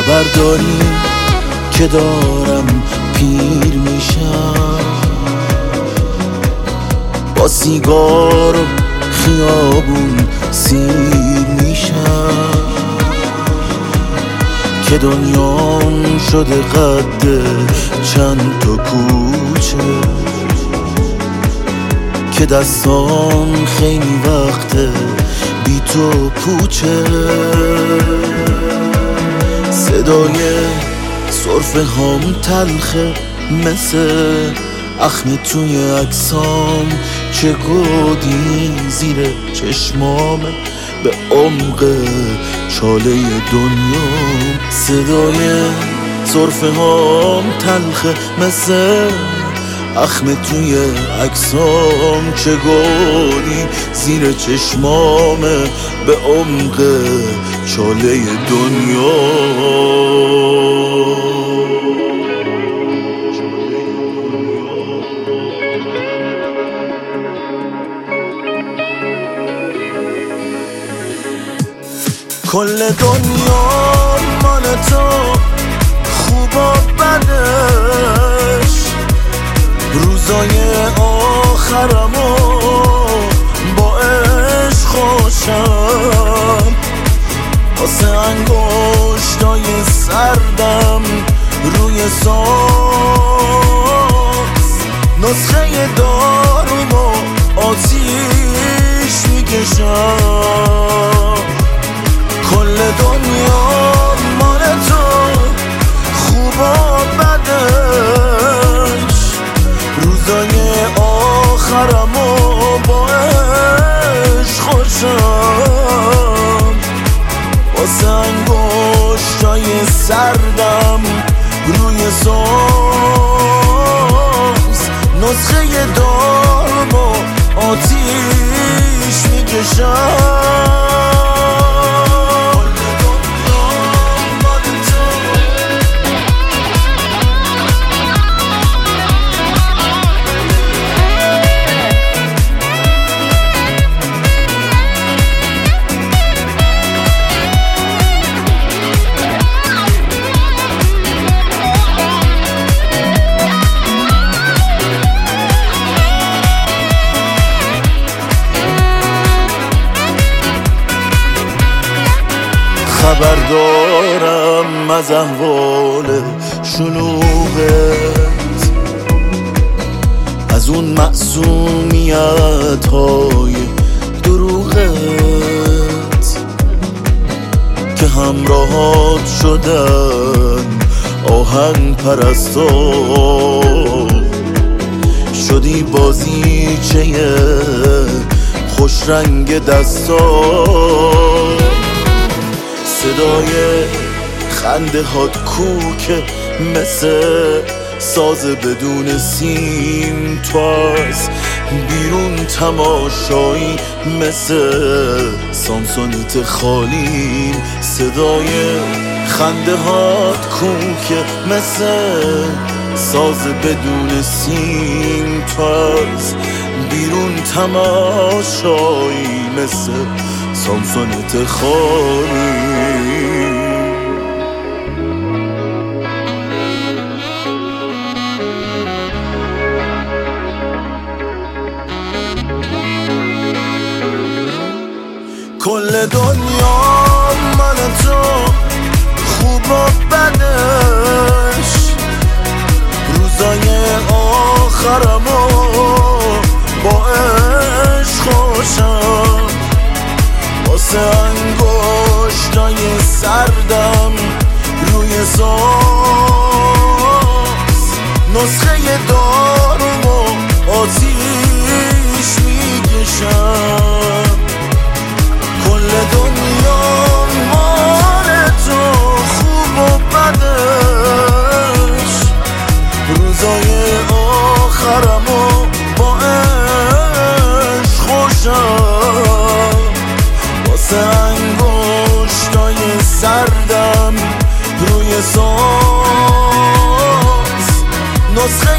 خبر داری که دارم پیر میشم، با سیگار و خیابون سیر میشم، که دنیام شده قد چند تا کوچه، که دستام خیلی وقته بی تو پوچه. صدای سرفه هام تلخه مثل اخم توی عکسام، چه گودی زیر چشمامه به عمق چاله دنیام. صدای سرفه هام تلخه مثل اخم توی عکسام، چه گودی زیر چشمامه به عمق چاله دنیام. کل دنیا مال تو، خوب و بدش، روزای آخرمو با عشق خوشم، واسه انگشتای سردم روی ساز، نسخه دارومو آتیش میکشم. کل دنیا مال تو، خوب و بدش، روزای آخرمو با عشق خوشم، واسه انگشتای سردم روی ساز، نسخه دارمو آتیش میکشم. خبر دارم از احوال شلوغت، از اون معصومیت های دروغت، که همراهات شدن آهن پرستا، شدی بازیچه خوش رنگ دستا. صدای خنده هات کوکه مثل ساز بدون سیم، تو از بیرون تماشایی مثل سامسونیت خالیم. صدای خنده هات کوکه مثل ساز بدون سیم، تو از بیرون تماشایی مثل سامسونیت خالیم. کل دنیا مال تو، خوب و بدش، روزای آخرمو با عشق خوشم، واسه انگشتای سردم روی ساز، نسخه دارومو آتیش میکشم. کل دنیا مال تو، خوب و بدش، روزای آخرمو با عشق خوشم، واسه انگشتای سردم روی ساز، نسخه